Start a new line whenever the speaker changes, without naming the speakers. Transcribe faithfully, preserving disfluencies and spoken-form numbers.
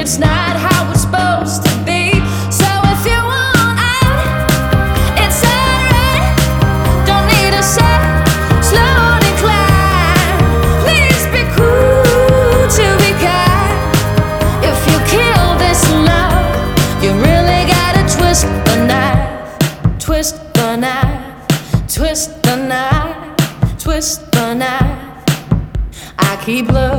it's not how it's supposed to be. So if you want out, it's alright. Don't need a set, slow decline. Please be cool to be kind. If you kill this love, you really gotta twist the knife, twist the knife, twist the knife, twist the knife. I keep looking